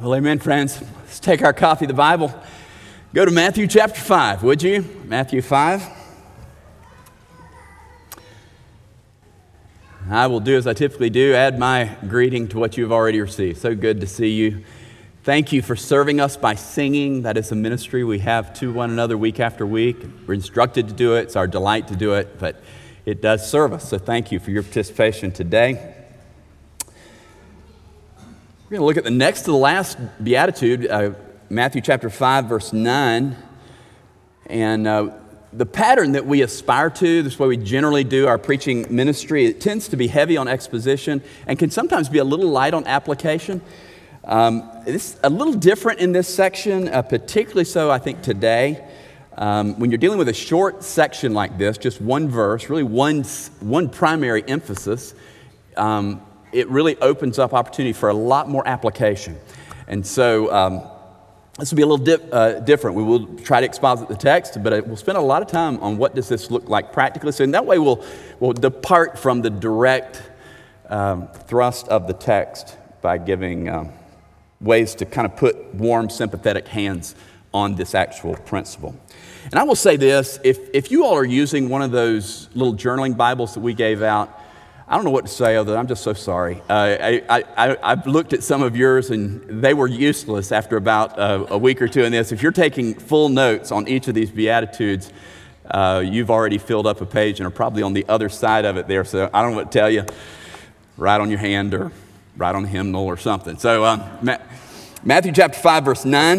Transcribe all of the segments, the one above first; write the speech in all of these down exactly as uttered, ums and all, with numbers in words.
Well, amen, friends. Let's take our copy of the Bible. Go to Matthew chapter five, would you? Matthew five. I will do as I typically do, add my greeting to what you've already received. So good to see you. Thank you for serving us by singing. That is a ministry we have to one another week after week. We're instructed to do it. It's our delight to do it, but it does serve us. So thank you for your participation today. We're going to look at the next to the last beatitude, uh, Matthew chapter five, verse nine. And uh, the pattern that we aspire to, this is what we generally do our preaching ministry, it tends to be heavy on exposition and can sometimes be a little light on application. Um, it's a little different in this section, uh, particularly so I think today. Um, when you're dealing with a short section like this, just one verse, really one, one primary emphasis, um, it really opens up opportunity for a lot more application. And so um, this will be a little dip, uh, different. We will try to exposit the text, but we'll spend a lot of time on what does this look like practically. So in that way, we'll, we'll depart from the direct um, thrust of the text by giving um, ways to kind of put warm, sympathetic hands on this actual principle. And I will say this, if, if you all are using one of those little journaling Bibles that we gave out, I don't know what to say other than I'm just so sorry. Uh, I, I, I've looked at some of yours and they were useless after about uh, a week or two in this. If you're taking full notes on each of these Beatitudes, uh, you've already filled up a page and are probably on the other side of it there. So I don't know what to tell you. Write on your hand or write on the hymnal or something. So um, Matthew chapter five, verse nine.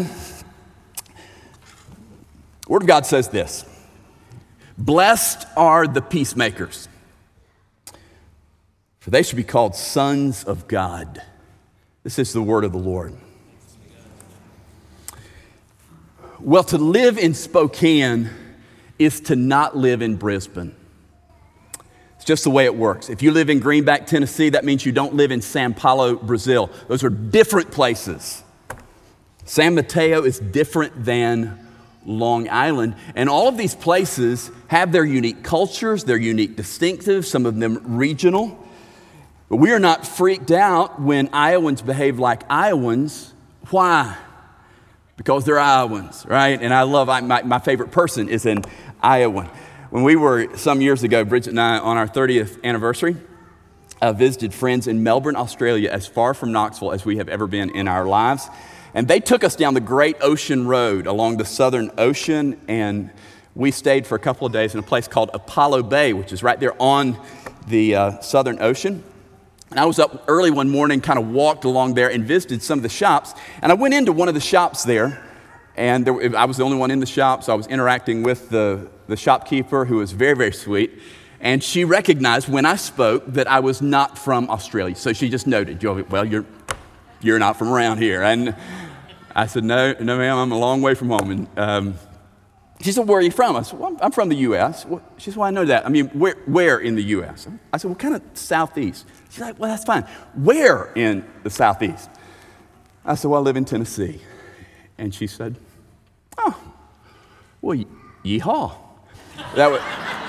The Word of God says this: "Blessed are the peacemakers, for they should be called sons of God." This is the word of the Lord. Well, to live in Spokane is to not live in Brisbane. It's just the way it works. If you live in Greenback, Tennessee, that means you don't live in São Paulo, Brazil. Those are different places. San Mateo is different than Long Island. And all of these places have their unique cultures, their unique distinctives, some of them regional. But we are not freaked out when Iowans behave like Iowans. Why? Because they're Iowans, right? And I love, I, my, my favorite person is an Iowan. When we were, some years ago, Bridget and I, on our thirtieth anniversary, uh, visited friends in Melbourne, Australia, as far from Knoxville as we have ever been in our lives. And they took us down the Great Ocean Road along the Southern Ocean, and we stayed for a couple of days in a place called Apollo Bay, which is right there on the uh, Southern Ocean. And I was up early one morning, kind of walked along there and visited some of the shops. And I went into one of the shops there, and there, I was the only one in the shop, so I was interacting with the, the shopkeeper, who was very, very sweet. And she recognized when I spoke that I was not from Australia. So she just noted, well, you're, you're not from around here. And I said, no, no, ma'am, I'm a long way from home. And um, she said, where are you from? I said, well, I'm from the U S She said, well, I know that. I mean, where, where in the U S? I said, well, kind of southeast. She's like, well, that's fine. Where in the southeast? I said, well, I live in Tennessee. And she said, oh, well, yeehaw. That was,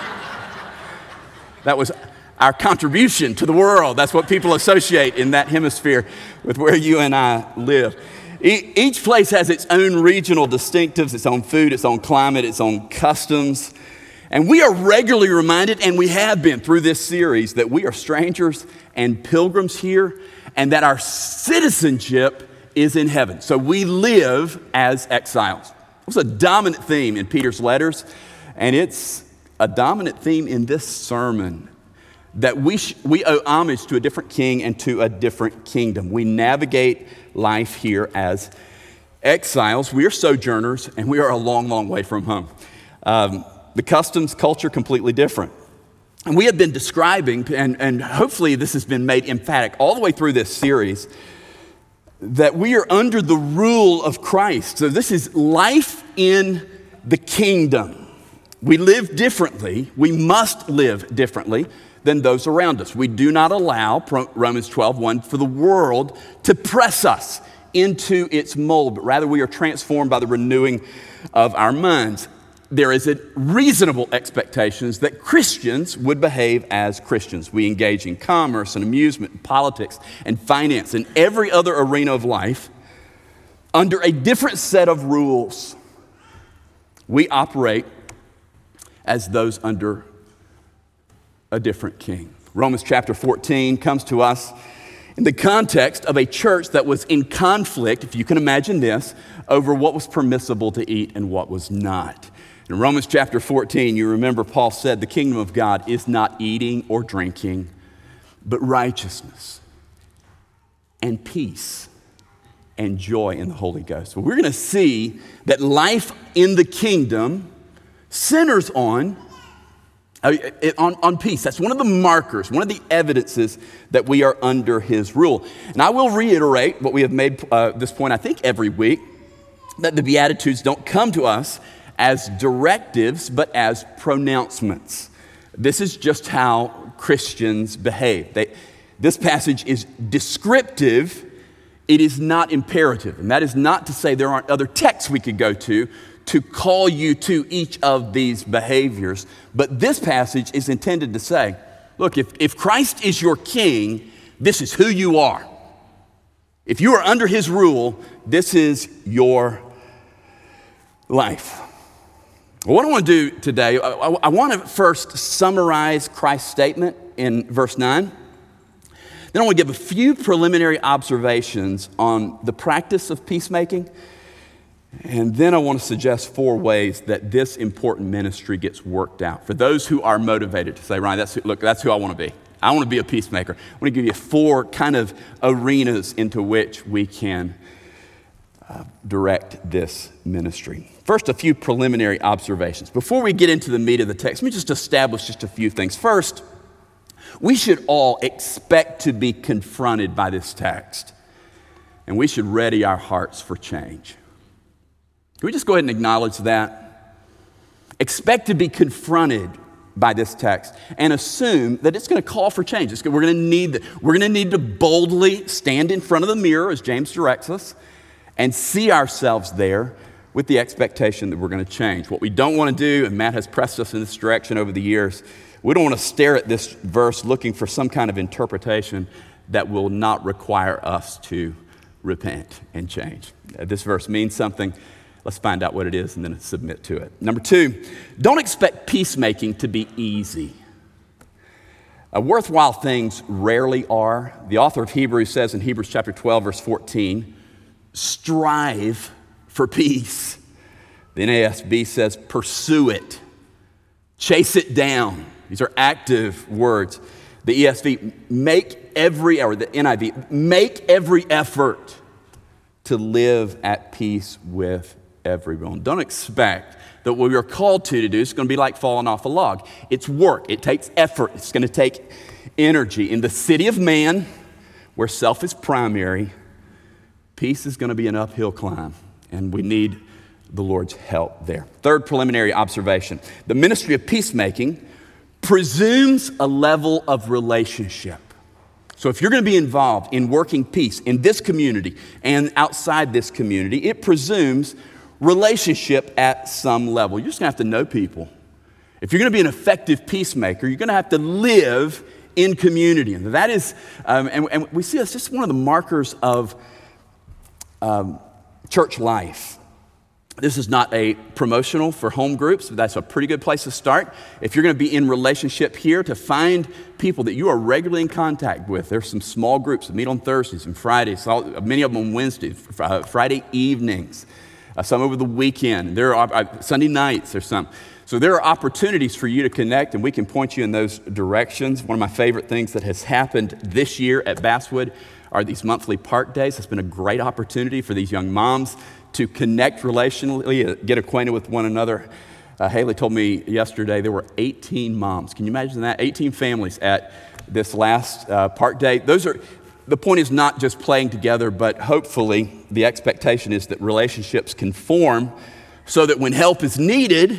that was our contribution to the world. That's what people associate in that hemisphere with where you and I live. Each place has its own regional distinctives, its own food, its own climate, its own customs. And we are regularly reminded, and we have been through this series, that we are strangers and pilgrims here, and that our citizenship is in heaven. So we live as exiles. It was a dominant theme in Peter's letters, and it's a dominant theme in this sermon, that we sh- we owe homage to a different king and to a different kingdom. We navigate life here as exiles. We are sojourners, and we are a long, long way from home. Um, the customs, culture, completely different. And we have been describing, and, and hopefully this has been made emphatic all the way through this series, that we are under the rule of Christ. So this is life in the kingdom. We live differently. We must live differently than those around us. We do not allow, Romans twelve one, for the world to press us into its mold, but rather we are transformed by the renewing of our minds. There is a reasonable expectations that Christians would behave as Christians. We engage in commerce and amusement and politics and finance and every other arena of life under a different set of rules. We operate as those under a different king. Romans chapter fourteen comes to us in the context of a church that was in conflict, if you can imagine this, over what was permissible to eat and what was not. In Romans chapter fourteen, you remember Paul said the kingdom of God is not eating or drinking, but righteousness and peace and joy in the Holy Ghost. Well, we're going to see that life in the kingdom centers on, uh, on, on peace. That's one of the markers, one of the evidences that we are under his rule. And I will reiterate what we have made uh, this point, I think, every week, that the Beatitudes don't come to us as directives, but as pronouncements. This is just how Christians behave. They, this passage is descriptive. It is not imperative. And that is not to say there aren't other texts we could go to to call you to each of these behaviors. But this passage is intended to say, look, if, if Christ is your king, this is who you are. If you are under his rule, this is your life. What I want to do today, I, I, I want to first summarize Christ's statement in verse nine. Then I want to give a few preliminary observations on the practice of peacemaking. And then I want to suggest four ways that this important ministry gets worked out. For those who are motivated to say, Ryan, that's who, look, that's who I want to be. I want to be a peacemaker. I want to give you four kind of arenas into which we can uh, direct this ministry. First, a few preliminary observations. Before we get into the meat of the text, let me just establish just a few things. First, we should all expect to be confronted by this text, and we should ready our hearts for change. Can we just go ahead and acknowledge that? Expect to be confronted by this text and assume that it's going to call for change. It's, we're going to need we're going to need to boldly stand in front of the mirror, as James directs us, and see ourselves there with the expectation that we're going to change. What we don't want to do, and Matt has pressed us in this direction over the years, we don't want to stare at this verse looking for some kind of interpretation that will not require us to repent and change. Uh, this verse means something. Let's find out what it is and then submit to it. Number two, don't expect peacemaking to be easy. Uh, worthwhile things rarely are. The author of Hebrews says in Hebrews chapter twelve, verse fourteen, strive for peace. The N A S B says pursue it, chase it down. These are active words. The E S V, make every, or the N I V, make every effort to live at peace with everyone. Don't expect that what we are called to to do is going to be like falling off a log. It's work. It takes effort. It's going to take energy. In the city of man, where self is primary, peace is going to be an uphill climb, and we need the Lord's help there. Third preliminary observation. The ministry of peacemaking presumes a level of relationship. So if you're going to be involved in working peace in this community and outside this community, it presumes relationship at some level. You're just going to have to know people. If you're going to be an effective peacemaker, you're going to have to live in community. And that is, um, and, and we see that's just one of the markers of um, church life. This is not a promotional for home groups, but that's a pretty good place to start. If you're going to be in relationship here, to find people that you are regularly in contact with. There's some small groups that meet on Thursdays and Fridays, many of them on Wednesdays, uh, Friday evenings, uh, some over the weekend. There are uh, Sunday nights, there's some. So there are opportunities for you to connect, and we can point you in those directions. One of my favorite things that has happened this year at Basswood are these monthly park days. It's been a great opportunity for these young moms to connect relationally, get acquainted with one another. Uh, Haley told me yesterday there were eighteen moms. Can you imagine that? eighteen families at this last uh, park day. Those are, the point is not just playing together, but hopefully the expectation is that relationships can form so that when help is needed,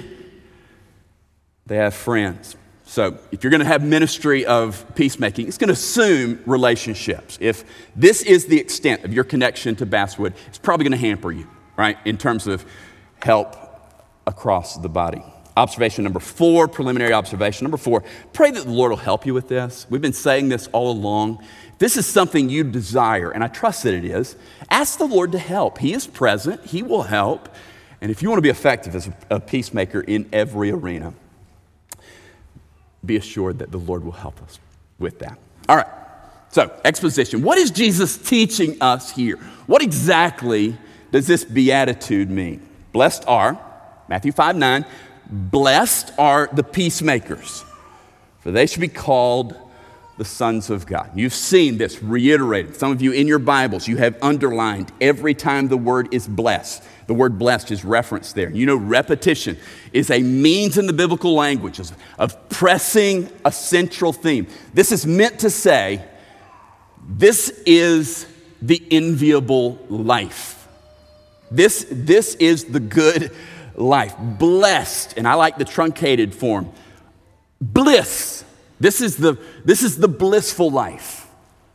they have friends. So if you're going to have ministry of peacemaking, it's going to assume relationships. If this is the extent of your connection to Basswood, it's probably going to hamper you, right, in terms of help across the body. Observation number four, preliminary observation number four, pray that the Lord will help you with this. We've been saying this all along. If this is something you desire, and I trust that it is, ask the Lord to help. He is present. He will help. And if you want to be effective as a peacemaker in every arena, be assured that the Lord will help us with that. All right, so exposition. What is Jesus teaching us here? What exactly does this beatitude mean? Blessed are, Matthew five nine, blessed are the peacemakers, for they should be called the sons of God. You've seen this reiterated. Some of you in your Bibles, you have underlined every time the word is blessed. The word blessed is referenced there. You know, repetition is a means in the biblical language of pressing a central theme. This is meant to say, this is the enviable life. This, this is the good life. Blessed, and I like the truncated form. Bliss. This is the, this is the blissful life.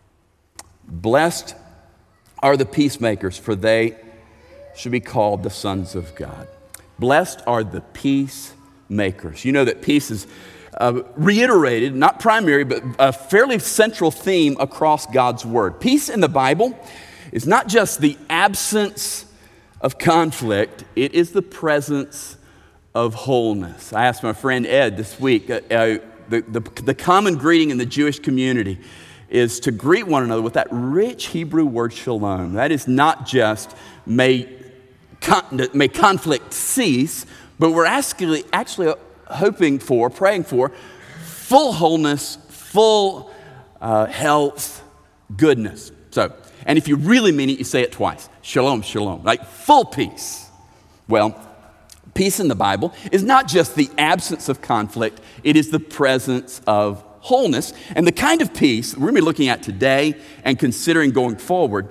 Blessed are the peacemakers, for they should be called the sons of God. Blessed are the peacemakers. You know that peace is uh, reiterated, not primary, but a fairly central theme across God's word. Peace in the Bible is not just the absence of conflict, it is the presence of wholeness. I asked my friend Ed this week, uh, uh, the, the, the common greeting in the Jewish community is to greet one another with that rich Hebrew word shalom. That is not just may, con- may conflict cease, but we're actually, actually hoping for, praying for, full wholeness, full uh, health, goodness. So, and if you really mean it, you say it twice. Shalom, shalom, like full peace. Well, peace in the Bible is not just the absence of conflict, it is the presence of wholeness. And the kind of peace we're going to be looking at today and considering going forward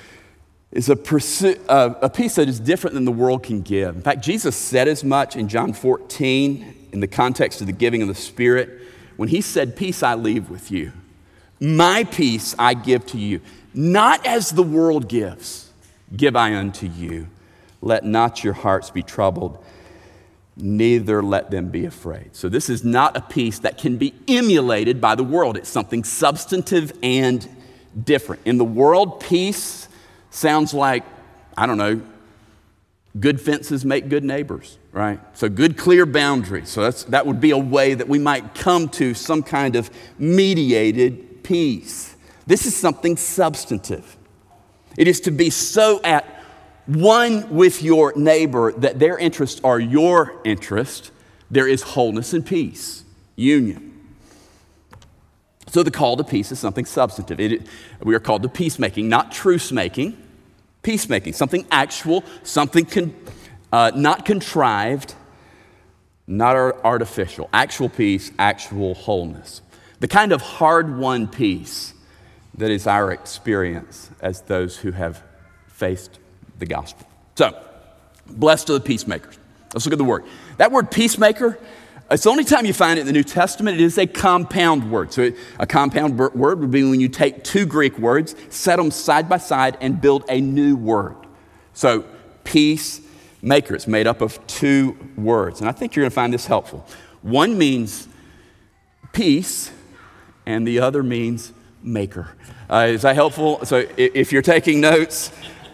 is a, pursuit, uh, a peace that is different than the world can give. In fact, Jesus said as much in John fourteen in the context of the giving of the Spirit when he said, peace I leave with you. My peace I give to you. Not as the world gives, give I unto you. Let not your hearts be troubled, neither let them be afraid. So this is not a peace that can be emulated by the world. It's something substantive and different. In the world, peace sounds like, I don't know, good fences make good neighbors, right? So good, clear boundaries. So that's, that would be a way that we might come to some kind of mediated peace. This is something substantive. It is to be so at one with your neighbor that their interests are your interest. There is wholeness and peace, union. So the call to peace is something substantive. It, we are called to peacemaking, not truce making. Peacemaking, something actual, something con, uh, not contrived, not artificial. Actual peace, actual wholeness. The kind of hard-won peace that is our experience as those who have faced the gospel. So, blessed are the peacemakers. Let's look at the word. That word peacemaker, it's the only time you find it in the New Testament. It is a compound word. So it, a compound word would be when you take two Greek words, set them side by side, and build a new word. So peacemaker, it's made up of two words. And I think you're going to find this helpful. One means peace, and the other means maker. Uh, is that helpful? So if you're taking notes,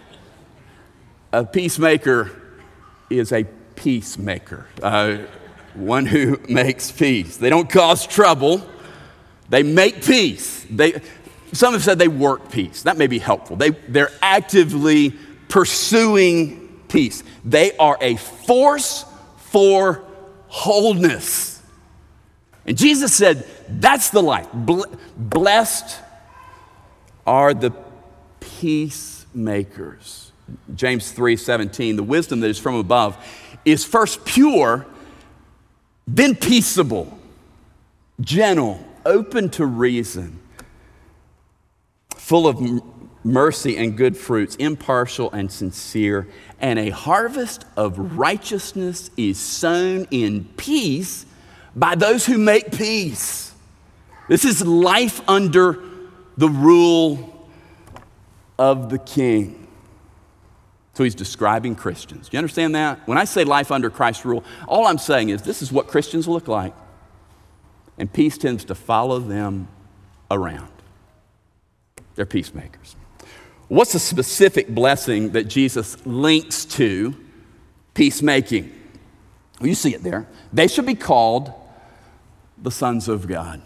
a peacemaker is a peacemaker, uh, one who makes peace. They don't cause trouble. They make peace. They, some have said they work peace. That may be helpful. They, they're actively pursuing peace. They are a force for wholeness. And Jesus said, that's the life. Blessed are the peacemakers. James three seventeen, the wisdom that is from above is first pure, then peaceable, gentle, open to reason, full of m- mercy and good fruits, impartial and sincere, and a harvest of righteousness is sown in peace by those who make peace. This is life under the rule of the King. So he's describing Christians. Do you understand that? When I say life under Christ's rule, all I'm saying is this is what Christians look like. And peace tends to follow them around. They're peacemakers. What's the specific blessing that Jesus links to peacemaking? Well, you see it there. They should be called the sons of God.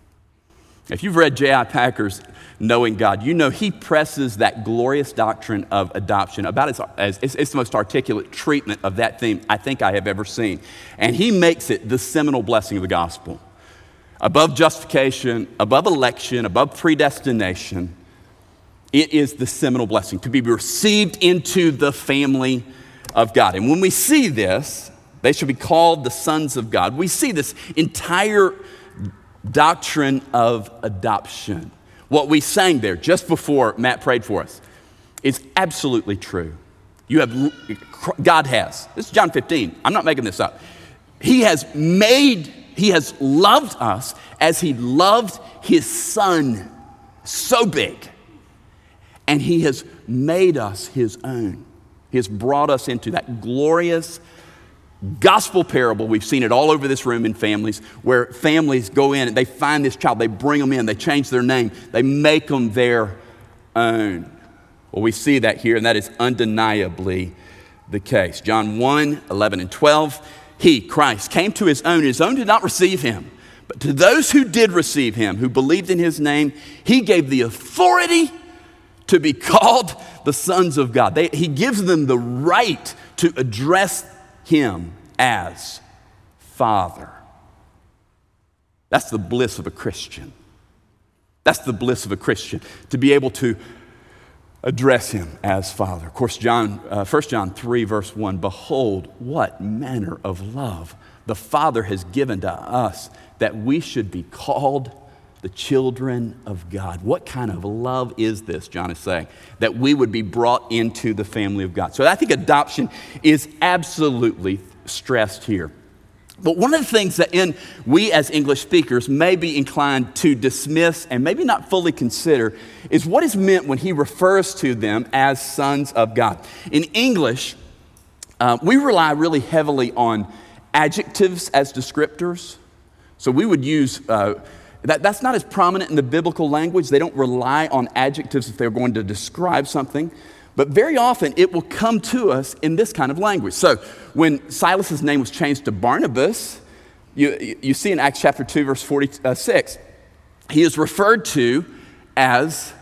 If you've read J I Packer's Knowing God, you know he presses that glorious doctrine of adoption about as, as it's, it's the most articulate treatment of that theme I think I have ever seen. And he makes it the seminal blessing of the gospel. Above justification, above election, above predestination, it is the seminal blessing to be received into the family of God. And when we see this, they should be called the sons of God. We see this entire doctrine of adoption. What we sang there just before Matt prayed for us is absolutely true. You have, God has. This is John fifteen. I'm not making this up. He has made, he has loved us as he loved his son, so big. And he has made us his own. He has brought us into that glorious gospel parable. We've seen it all over this room in families, where families go in and they find this child, they bring them in, they change their name, they make them their own. Well, we see that here, and that is undeniably the case. John one, eleven and twelve, he, Christ, came to his own, his own did not receive him. But to those who did receive him, who believed in his name, he gave the authority to be called the sons of God. They, he gives them the right to address him as Father. That's the bliss of a Christian. That's the bliss of a Christian, to be able to address him as Father. Of course, John, uh, First John three, verse one, behold, what manner of love the Father has given to us, that we should be called the children of God. What kind of love is this, John is saying, that we would be brought into the family of God? So I think adoption is absolutely stressed here. But one of the things that in we as English speakers may be inclined to dismiss and maybe not fully consider is what is meant when he refers to them as sons of God. In English, uh, we rely really heavily on adjectives as descriptors. So we would use uh, That, that's not as prominent in the biblical language. They don't rely on adjectives if they're going to describe something. But very often it will come to us in this kind of language. So when Silas's name was changed to Barnabas, you, you see in Acts chapter two, verse forty-six, he is referred to as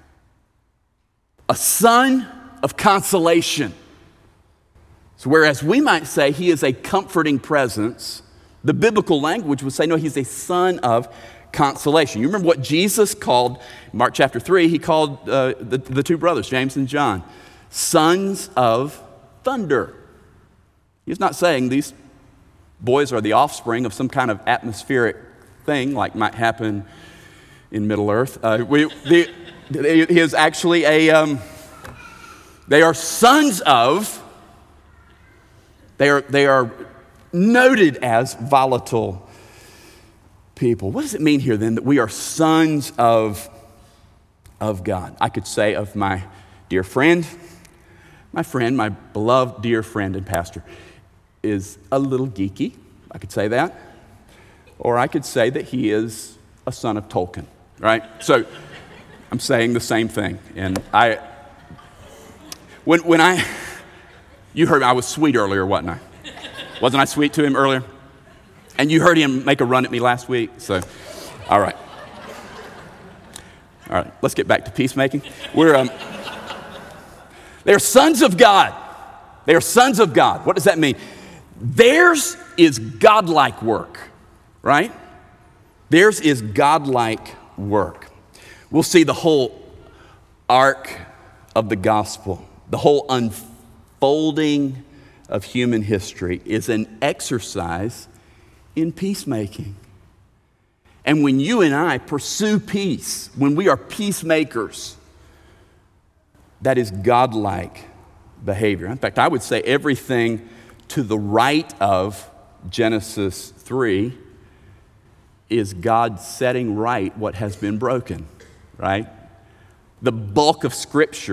a son of consolation. So whereas we might say he is a comforting presence, the biblical language would say, no, he's a son of consolation. You remember what Jesus called, Mark chapter three, he called uh, the, the two brothers, James and John, sons of thunder. He's not saying these boys are the offspring of some kind of atmospheric thing like might happen in Middle Earth. Uh, we, the, he is actually a, um, they are sons of, they are, they are noted as volatile people. What does it mean here then that we are sons of, of God? I could say of my dear friend, my friend, my beloved dear friend and pastor is a little geeky. I could say that. Or I could say that he is a son of Tolkien, right? So I'm saying the same thing. And I, when, when I, you heard me, I was sweet earlier, wasn't I? Wasn't I sweet to him earlier? And you heard him make a run at me last week, so, all right. All right, let's get back to peacemaking. We're, um, they're sons of God. They are sons of God. What does that mean? Theirs is godlike work, right? Theirs is godlike work. We'll see the whole arc of the gospel, the whole unfolding of human history is an exercise in peacemaking. And when you and I pursue peace, when we are peacemakers, that is godlike behavior. In fact, I would say everything to the right of Genesis three is God setting right what has been broken, right? The bulk of Scripture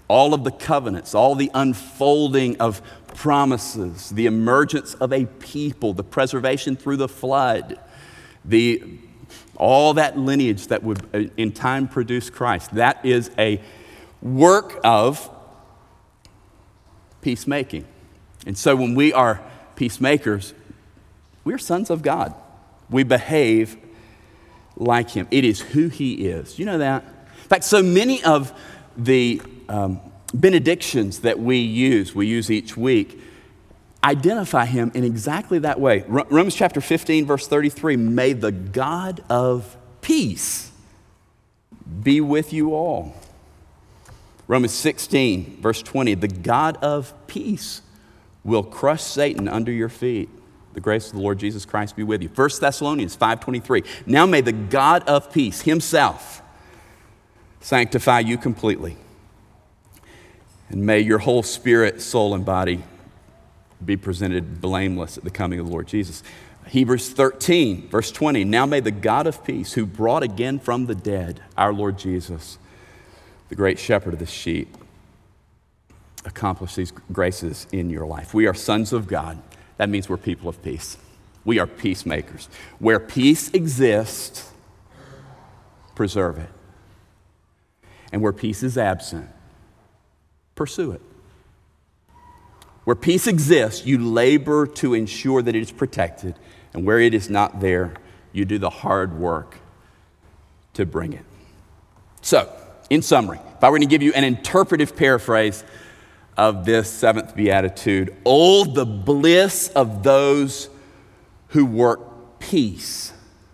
all of the covenants, all the unfolding of promises, the emergence of a people, the preservation through the flood, the all that lineage that would in time produce Christ. That is a work of peacemaking. And so when we are peacemakers, we're sons of God. We behave like him. It is who he is. You know that? In fact, so many of the um, benedictions that we use, we use each week, identify him in exactly that way. R- Romans chapter fifteen, verse thirty-three, may the God of peace be with you all. Romans sixteen, verse twenty, the God of peace will crush Satan under your feet. The grace of the Lord Jesus Christ be with you. First Thessalonians five twenty-three, now may the God of peace himself sanctify you completely. And may your whole spirit, soul, and body be presented blameless at the coming of the Lord Jesus. Hebrews thirteen, verse twenty, now may the God of peace, who brought again from the dead our Lord Jesus, the great shepherd of the sheep, accomplish these graces in your life. We are sons of God. That means we're people of peace. We are peacemakers. Where peace exists, preserve it. And where peace is absent, pursue it. Where peace exists, you labor to ensure that it is protected. And where it is not there, you do the hard work to bring it. So, in summary, if I were to give you an interpretive paraphrase of this seventh beatitude, oh, the bliss of those who work peace,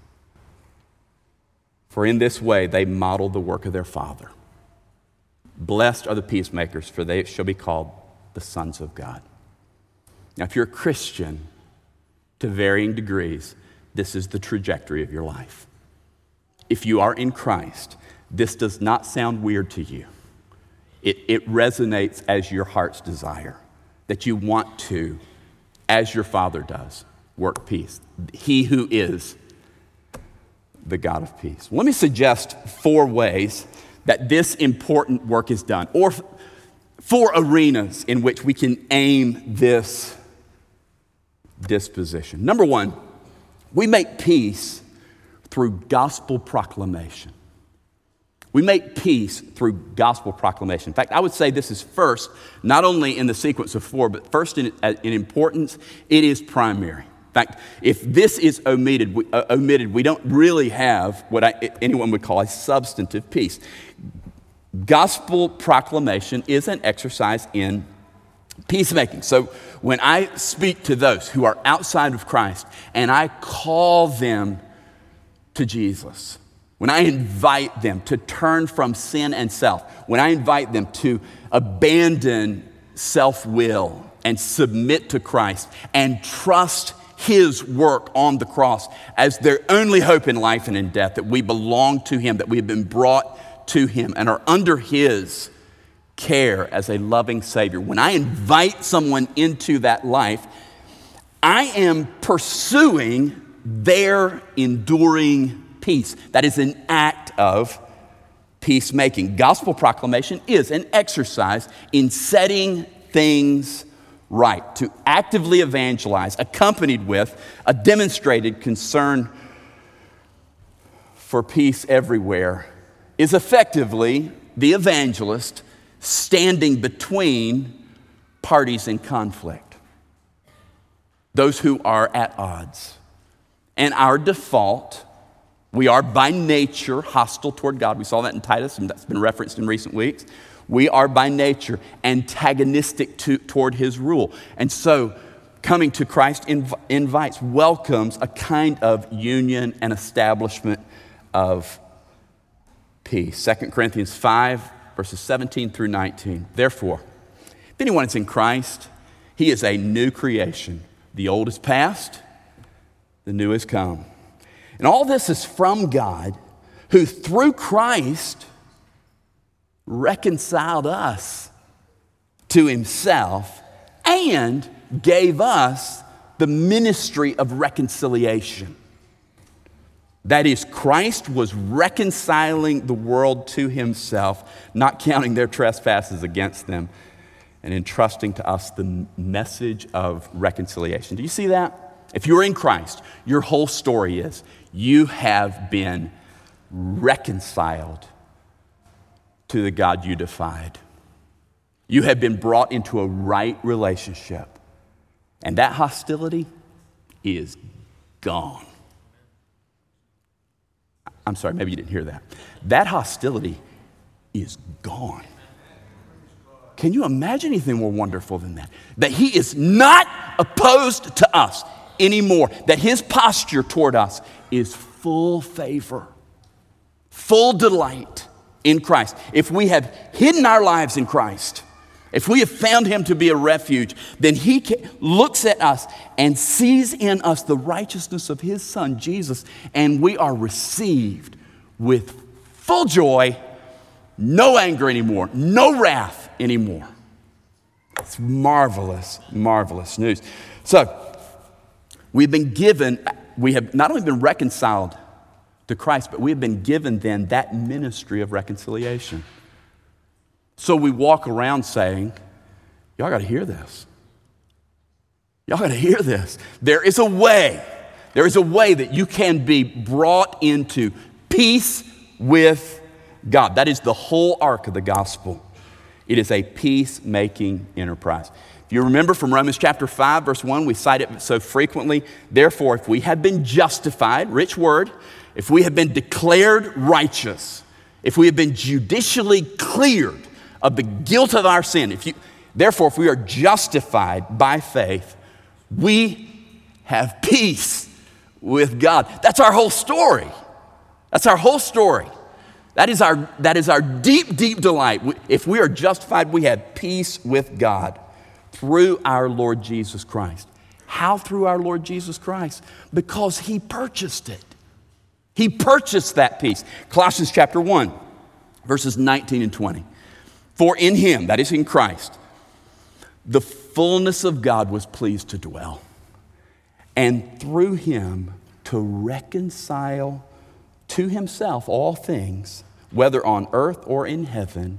for in this way they model the work of their Father. Blessed are the peacemakers, for they shall be called the sons of God. Now, if you're a Christian, to varying degrees, this is the trajectory of your life. If you are in Christ, this does not sound weird to you. It, it resonates as your heart's desire, that you want to, as your Father does, work peace. He who is the God of peace. Let me suggest four ways that this important work is done, or four arenas in which we can aim this disposition. Number one, we make peace through gospel proclamation. We make peace through gospel proclamation. In fact, I would say this is first, not only in the sequence of four, but first in, in importance, it is primary. In fact, if this is omitted, we, uh, omitted, we don't really have what I, anyone would call a substantive peace. Gospel proclamation is an exercise in peacemaking. So when I speak to those who are outside of Christ and I call them to Jesus, when I invite them to turn from sin and self, when I invite them to abandon self-will and submit to Christ and trust his work on the cross as their only hope in life and in death, that we belong to him, that we have been brought to him and are under his care as a loving Savior. When I invite someone into that life, I am pursuing their enduring peace. That is an act of peacemaking. Gospel proclamation is an exercise in setting things right, to actively evangelize, accompanied with a demonstrated concern for peace everywhere, is effectively the evangelist standing between parties in conflict, those who are at odds. And our default, we are by nature hostile toward God. We saw that in Titus, and that's been referenced in recent weeks. We are by nature antagonistic to, toward his rule. And so coming to Christ inv- invites, welcomes a kind of union and establishment of peace. Second Corinthians five, verses seventeen through nineteen. Therefore, if anyone is in Christ, he is a new creation. The old is past, the new has come. And all this is from God, who through Christ reconciled us to himself and gave us the ministry of reconciliation. That is, Christ was reconciling the world to himself, not counting their trespasses against them, and entrusting to us the message of reconciliation. Do you see that? If you're in Christ, your whole story is you have been reconciled to the God you defied. You have been brought into a right relationship, and that hostility is gone. I'm sorry, maybe you didn't hear that. That hostility is gone. Can you imagine anything more wonderful than that? That he is not opposed to us anymore. That his posture toward us is full favor, full delight in Christ. If we have hidden our lives in Christ, if we have found him to be a refuge, then he looks at us and sees in us the righteousness of his son, Jesus, and we are received with full joy, no anger anymore, no wrath anymore. It's marvelous, marvelous news. So, we've been given, we have not only been reconciled to Christ, but we have been given then that ministry of reconciliation. So we walk around saying, y'all got to hear this. Y'all got to hear this. There is a way. There is a way that you can be brought into peace with God. That is the whole arc of the gospel. It is a peacemaking enterprise. If you remember from Romans chapter five, verse one, we cite it so frequently. Therefore, if we have been justified, rich word, if we have been declared righteous, if we have been judicially cleared of the guilt of our sin. If you, therefore, if we are justified by faith, we have peace with God. That's our whole story. That's our whole story. That is our, that is our deep, deep delight. If we are justified, we have peace with God through our Lord Jesus Christ. How through our Lord Jesus Christ? Because he purchased it. He purchased that peace. Colossians chapter one, verses nineteen and twenty. For in him, that is in Christ, the fullness of God was pleased to dwell, and through him to reconcile to himself all things, whether on earth or in heaven,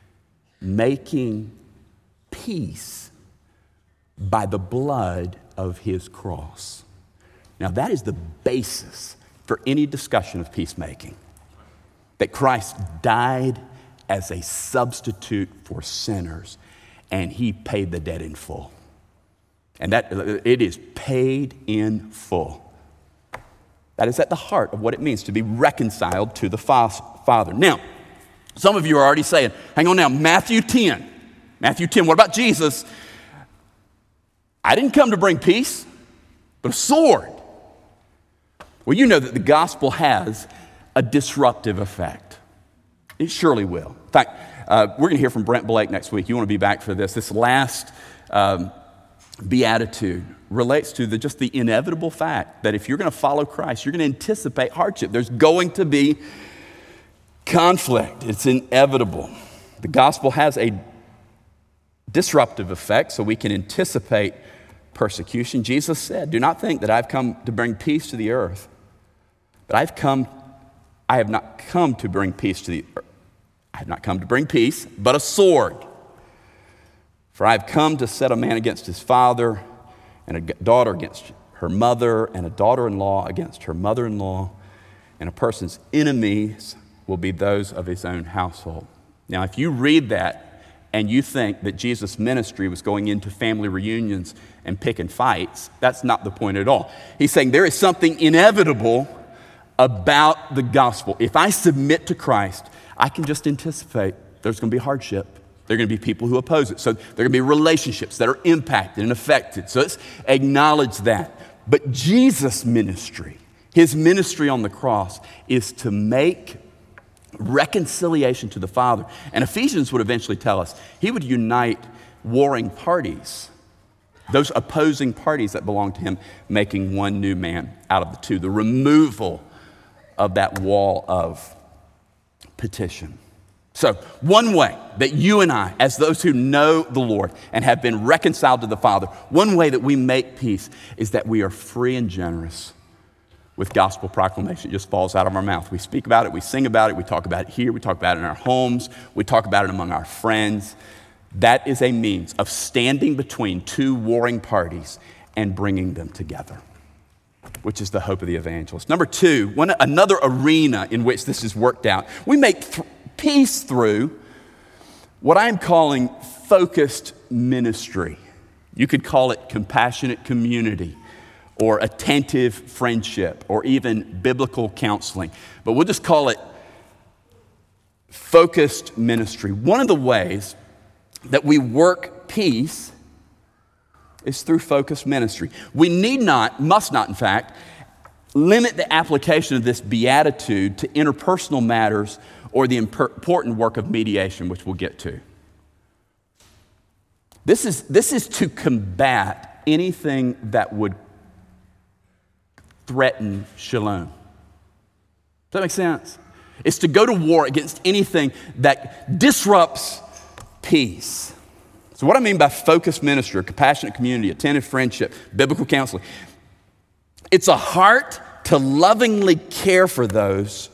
making peace by the blood of his cross. Now that is the basis for any discussion of peacemaking, that Christ died as a substitute for sinners, and he paid the debt in full. And that it is paid in full. That is at the heart of what it means to be reconciled to the Father. Now, some of you are already saying, hang on now, Matthew ten. Matthew ten, what about Jesus? I didn't come to bring peace, but a sword. Well, you know that the gospel has a disruptive effect. It surely will. In fact, uh, we're going to hear from Brent Blake next week. You want to be back for this. This last um, beatitude relates to the, just the inevitable fact that if you're going to follow Christ, you're going to anticipate hardship. There's going to be conflict. It's inevitable. The gospel has a disruptive effect, so we can anticipate persecution. Jesus said, do not think that I've come to bring peace to the earth, but I've come I have not come to bring peace to the earth. I have not come to bring peace, but a sword. For I have come to set a man against his father, and a daughter against her mother, and a daughter-in-law against her mother-in-law, and a person's enemies will be those of his own household. Now, if you read that and you think that Jesus' ministry was going into family reunions and picking fights, that's not the point at all. He's saying there is something inevitable about the gospel. If I submit to Christ, I can just anticipate there's going to be hardship. There are going to be people who oppose it. So there are going to be relationships that are impacted and affected. So let's acknowledge that. But Jesus' ministry, his ministry on the cross, is to make reconciliation to the Father. And Ephesians would eventually tell us he would unite warring parties, those opposing parties that belong to him, making one new man out of the two. The removal of that wall of petition. So, one way that you and I, as those who know the Lord and have been reconciled to the Father, one way that we make peace is that we are free and generous with gospel proclamation. It just falls out of our mouth. We speak about it, we sing about it, we talk about it here, we talk about it in our homes, we talk about it among our friends. That is a means of standing between two warring parties and bringing them together, which is the hope of the evangelist. Number two, one, another arena in which this is worked out. We make th- peace through what I'm calling focused ministry. You could call it compassionate community, or attentive friendship, or even biblical counseling. But we'll just call it focused ministry. One of the ways that we work peace is through focused ministry. We need not, must not in fact, limit the application of this beatitude to interpersonal matters or the important work of mediation, which we'll get to. This is, this is to combat anything that would threaten shalom. Does that make sense? It's to go to war against anything that disrupts peace. So what I mean by focused ministry, compassionate community, attentive friendship, biblical counseling, it's a heart to lovingly care for those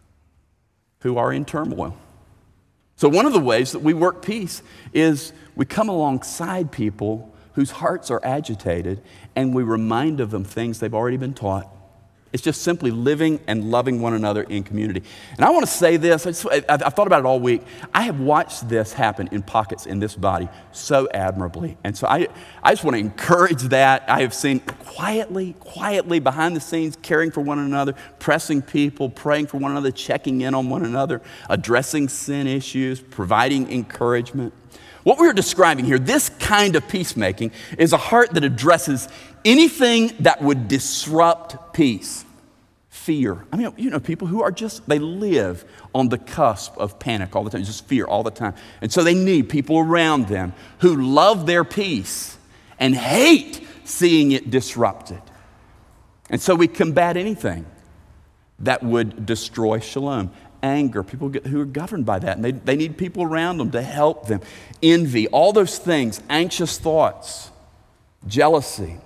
who are in turmoil. So one of the ways that we work peace is we come alongside people whose hearts are agitated, and we remind of them things they've already been taught. It's just simply living and loving one another in community. And I want to say this, I just, I've, I've thought about it all week. I have watched this happen in pockets in this body so admirably. And so I, I just want to encourage that. I have seen quietly, quietly behind the scenes, caring for one another, pressing people, praying for one another, checking in on one another, addressing sin issues, providing encouragement. What we're describing here, this kind of peacemaking, is a heart that addresses anything that would disrupt peace. Fear. I mean, you know, people who are just, they live on the cusp of panic all the time, just fear all the time. And so they need people around them who love their peace and hate seeing it disrupted. And so we combat anything that would destroy shalom. Anger, people get, who are governed by that, and they, they need people around them to help them. Envy, all those things, anxious thoughts, jealousy.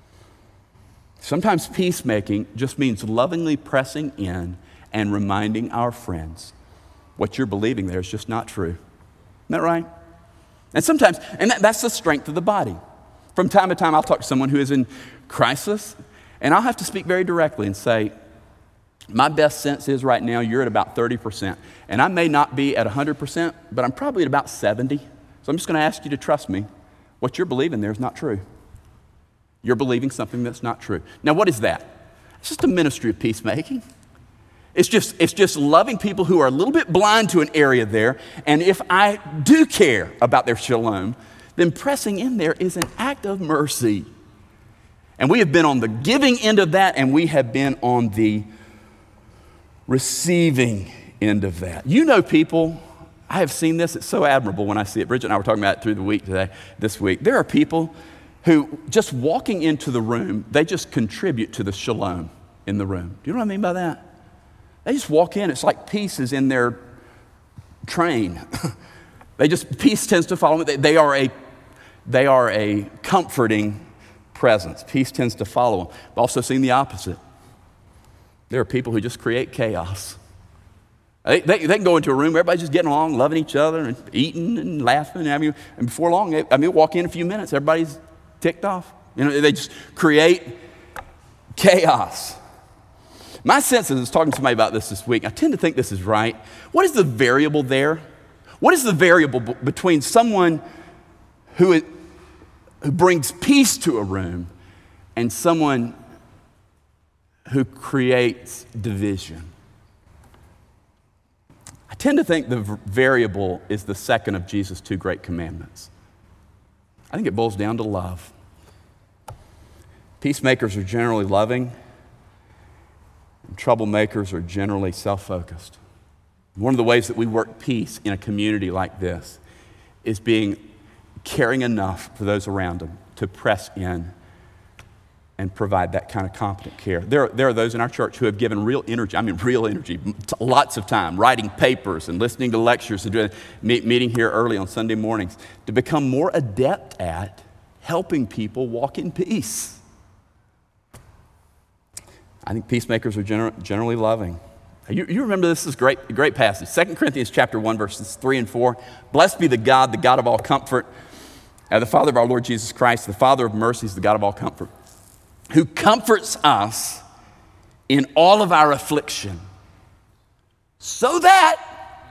Sometimes peacemaking just means lovingly pressing in and reminding our friends what you're believing there is just not true. Isn't that right? And sometimes, and that, that's the strength of the body. From time to time, I'll talk to someone who is in crisis, and I'll have to speak very directly and say, my best sense is right now you're at about thirty percent. And I may not be at one hundred percent, but I'm probably at about seventy. So I'm just going to ask you to trust me. What you're believing there is not true. You're believing something that's not true. Now, what is that? It's just a ministry of peacemaking. It's just, it's just loving people who are a little bit blind to an area there. And if I do care about their shalom, then pressing in there is an act of mercy. And we have been on the giving end of that, and we have been on the receiving end of that. You know people, I have seen this, it's so admirable when I see it. Bridget and I were talking about it through the week today, this week. There are people who just walking into the room, they just contribute to the shalom in the room. Do you know what I mean by that? They just walk in, it's like peace is in their train. They just, peace tends to follow them. They, they are a, they are a comforting presence. Peace tends to follow them. I've also seen the opposite. There are people who just create chaos. They, they, they can go into a room, everybody's just getting along, loving each other, and eating and laughing. I mean, and before long, they, I mean, walk in a few minutes, everybody's ticked off. You know, they just create chaos. My sense is, I was talking to somebody about this this week, I tend to think this is right. What is the variable there? What is the variable b- between someone who, is, who brings peace to a room and someone who creates division? I tend to think the v- variable is the second of Jesus' two great commandments. I think it boils down to love. Peacemakers are generally loving, and troublemakers are generally self-focused. One of the ways that we work peace in a community like this is being caring enough for those around them to press in and provide that kind of competent care. There, there are those in our church who have given real energy, I mean real energy, lots of time, writing papers and listening to lectures and doing, meet, meeting here early on Sunday mornings to become more adept at helping people walk in peace. I think peacemakers are gener- generally loving. You, you remember this is a great, great passage. Second Corinthians chapter one, verses three and four. Blessed be the God, the God of all comfort, and the Father of our Lord Jesus Christ, the Father of mercies, the God of all comfort, who comforts us in all of our affliction, so that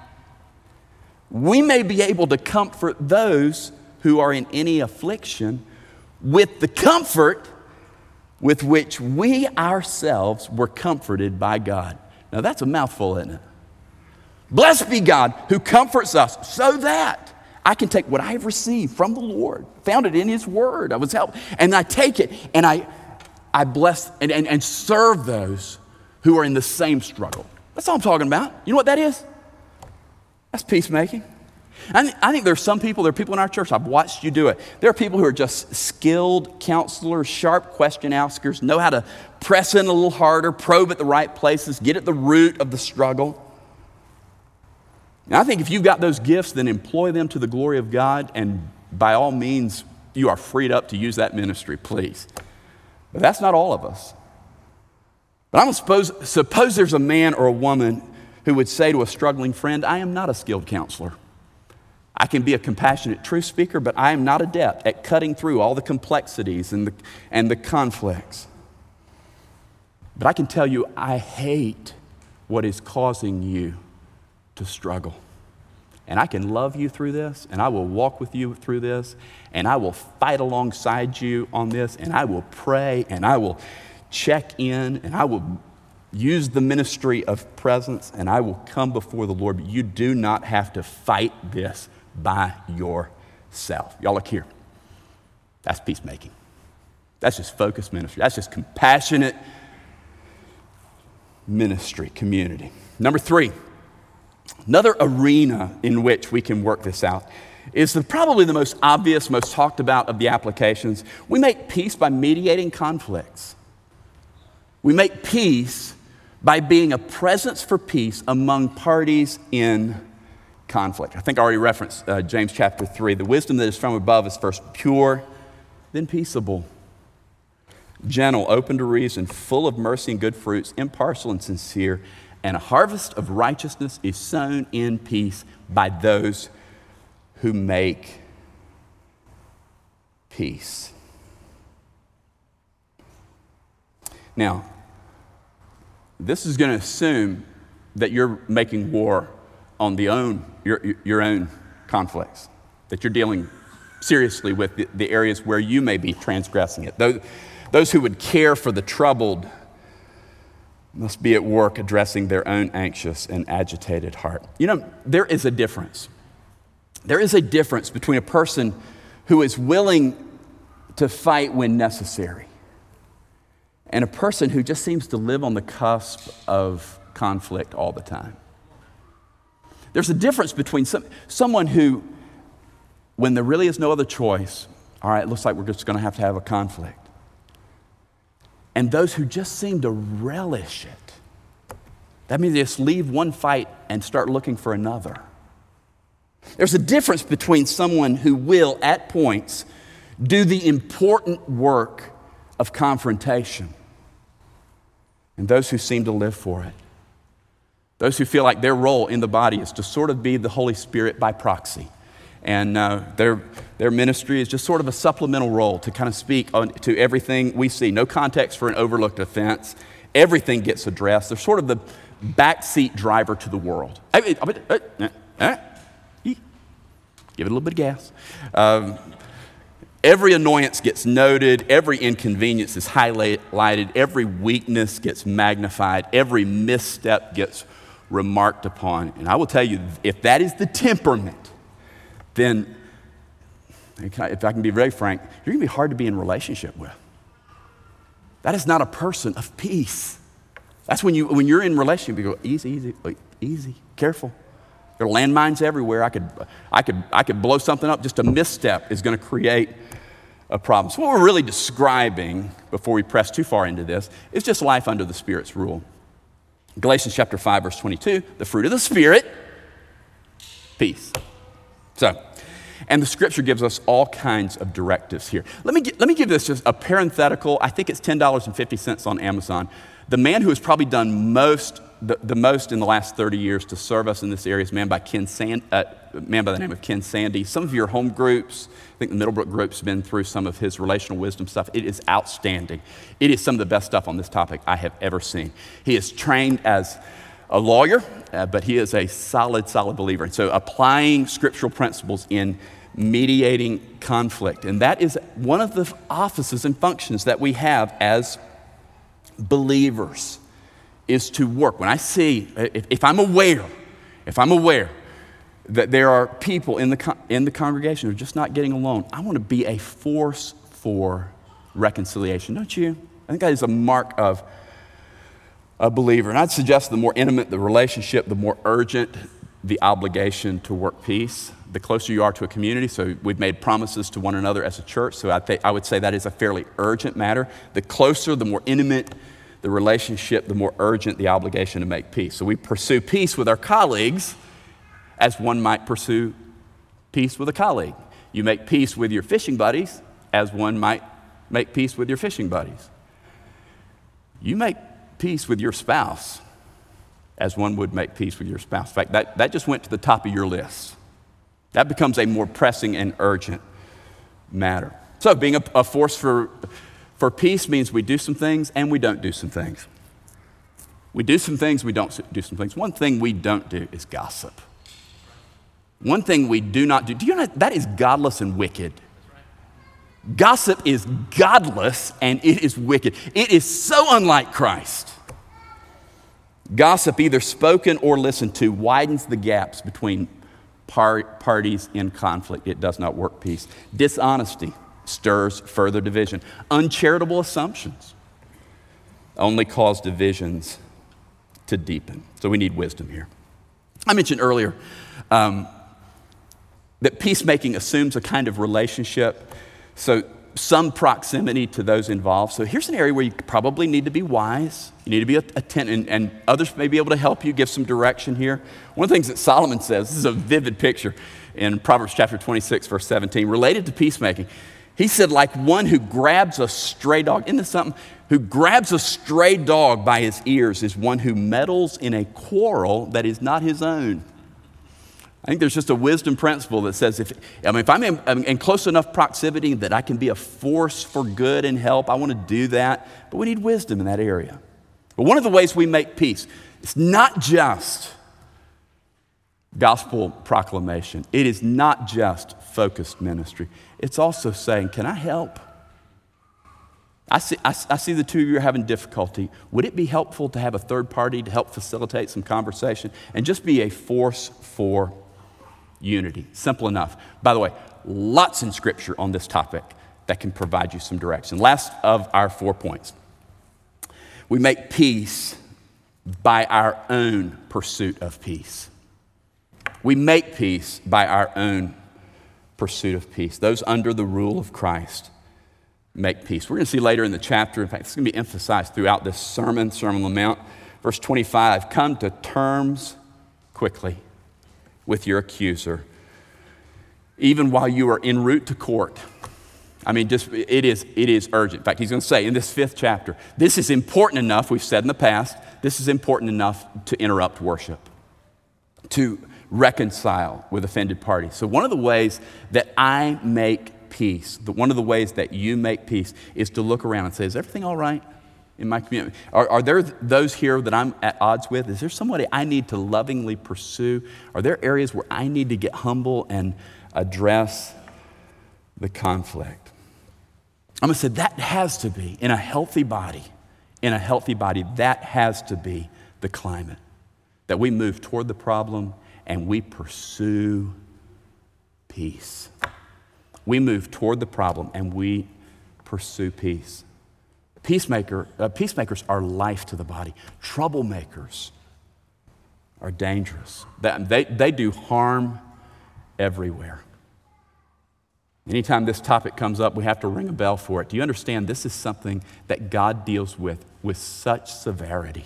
we may be able to comfort those who are in any affliction with the comfort with which we ourselves were comforted by God. Now that's a mouthful, isn't it? Blessed be God who comforts us so that I can take what I have received from the Lord, found it in his word. I was helped, and I take it and I, I bless and, and, and serve those who are in the same struggle. That's all I'm talking about. You know what that is? That's peacemaking. I, th- I think there's some people, there are people in our church, I've watched you do it. There are people who are just skilled counselors, sharp question askers, know how to press in a little harder, probe at the right places, get at the root of the struggle. And I think if you've got those gifts, then employ them to the glory of God, and by all means, you are freed up to use that ministry, please. But that's not all of us. But I'm suppose, suppose there's a man or a woman who would say to a struggling friend, I am not a skilled counselor. I can be a compassionate truth speaker, but I am not adept at cutting through all the complexities and the, and the conflicts. But I can tell you, I hate what is causing you to struggle. And I can love you through this, and I will walk with you through this, and I will fight alongside you on this, and I will pray, and I will check in, and I will use the ministry of presence, and I will come before the Lord. But you do not have to fight this by yourself. Y'all look here. That's peacemaking. That's just focused ministry. That's just compassionate ministry, community. Number three, another arena in which we can work this out is the, probably the most obvious, most talked about of the applications. We make peace by mediating conflicts. We make peace by being a presence for peace among parties in conflict. I think I already referenced uh, James chapter three. The wisdom that is from above is first pure, then peaceable, gentle, open to reason, full of mercy and good fruits, impartial and sincere, and a harvest of righteousness is sown in peace by those who make peace. Now, this is going to assume that you're making war on the own, your, your own conflicts, that you're dealing seriously with the, the areas where you may be transgressing it. Those, those who would care for the troubled must be at work addressing their own anxious and agitated heart. You know, there is a difference. There is a difference between a person who is willing to fight when necessary and a person who just seems to live on the cusp of conflict all the time. There's a difference between some, someone who, when there really is no other choice, all right, it looks like we're just going to have to have a conflict, and those who just seem to relish it. That means they just leave one fight and start looking for another. There's a difference between someone who will, at points, do the important work of confrontation and those who seem to live for it. Those who feel like their role in the body is to sort of be the Holy Spirit by proxy. And uh, their, their ministry is just sort of a supplemental role to kind of speak on, to everything we see. No context for an overlooked offense. Everything gets addressed. They're sort of the backseat driver to the world. Give it a little bit of gas. Um, every annoyance gets noted. Every inconvenience is highlighted. Every weakness gets magnified. Every misstep gets remarked upon. And I will tell you, if that is the temperament, then, if I can be very frank, you're going to be hard to be in relationship with. That is not a person of peace. That's when, you, when you're in relationship, you go, easy, easy, easy, careful. There are landmines everywhere. I could, I could, I could blow something up. Just a misstep is going to create a problem. So what we're really describing, before we press too far into this, is just life under the Spirit's rule. Galatians chapter five, verse twenty-two, the fruit of the Spirit, peace. So, And the scripture gives us all kinds of directives here. Let me, get, let me give this just a parenthetical. I think it's ten dollars and fifty cents on Amazon. The man who has probably done most, the, the most in the last thirty years to serve us in this area is a man by, Ken Sand, uh, man by the name of Ken Sande. Some of your home groups, I think the Middlebrook group's been through some of his relational wisdom stuff. It is outstanding. It is some of the best stuff on this topic I have ever seen. He is trained as a lawyer, uh, but he is a solid, solid believer. And so applying scriptural principles in mediating conflict. And that is one of the offices and functions that we have as believers, is to work. When I see, if, if I'm aware, if I'm aware that there are people in the, con- in the congregation who are just not getting along, I want to be a force for reconciliation, don't you? I think that is a mark of a believer. And I'd suggest the more intimate the relationship, the more urgent the obligation to work peace, the closer you are to a community. So we've made promises to one another as a church. So I, th- I would say that is a fairly urgent matter. The closer, the more intimate the relationship, the more urgent the obligation to make peace. So we pursue peace with our colleagues as one might pursue peace with a colleague. You make peace with your fishing buddies as one might make peace with your fishing buddies. You make peace with your spouse as one would make peace with your spouse. In fact, that, that just went to the top of your list. That becomes a more pressing and urgent matter. So being a, a force for, for peace means we do some things and we don't do some things. We do some things, we don't do some things. One thing we don't do is gossip. One thing we do not do, do you know that is godless and wicked? Gossip is godless and it is wicked. It is so unlike Christ. Gossip, either spoken or listened to, widens the gaps between par- parties in conflict. It does not work peace. Dishonesty stirs further division. Uncharitable assumptions only cause divisions to deepen. So we need wisdom here. I mentioned earlier um, that peacemaking assumes a kind of relationship. So some proximity to those involved. So here's an area where you probably need to be wise. You need to be attentive, and, and others may be able to help you give some direction here. One of the things that Solomon says, this is a vivid picture in Proverbs chapter twenty-six, verse seventeen, related to peacemaking. He said, like one who grabs a stray dog, isn't this something? Who grabs a stray dog by his ears is one who meddles in a quarrel that is not his own. I think there's just a wisdom principle that says, if, I mean, if I'm in, I'm in close enough proximity that I can be a force for good and help, I want to do that. But we need wisdom in that area. But one of the ways we make peace, it's not just gospel proclamation. It is not just focused ministry. It's also saying, can I help? I see, I, I see the two of you are having difficulty. Would it be helpful to have a third party to help facilitate some conversation and just be a force for unity? Simple enough. By the way, lots in Scripture on this topic that can provide you some direction. Last of our four points. We make peace by our own pursuit of peace. We make peace by our own pursuit of peace. Those under the rule of Christ make peace. We're going to see later in the chapter, in fact, it's going to be emphasized throughout this sermon, Sermon on the Mount. Verse twenty-five, come to terms quickly with your accuser, even while you are en route to court. I mean, just it is it is urgent. In fact, he's going to say in this fifth chapter, this is important enough, we've said in the past, this is important enough to interrupt worship, to reconcile with offended parties. So one of the ways that I make peace, the, one of the ways that you make peace is to look around and say, is everything all right in my community? Are, are there those here that I'm at odds with? Is there somebody I need to lovingly pursue? Are there areas where I need to get humble and address the conflict? I'm going to say that has to be, in a healthy body, in a healthy body, that has to be the climate. That we move toward the problem and we pursue peace. We move toward the problem and we pursue peace. Peacemaker, uh, peacemakers are life to the body. Troublemakers are dangerous. They, they do harm everywhere. Anytime this topic comes up, we have to ring a bell for it. Do you understand this is something that God deals with with such severity?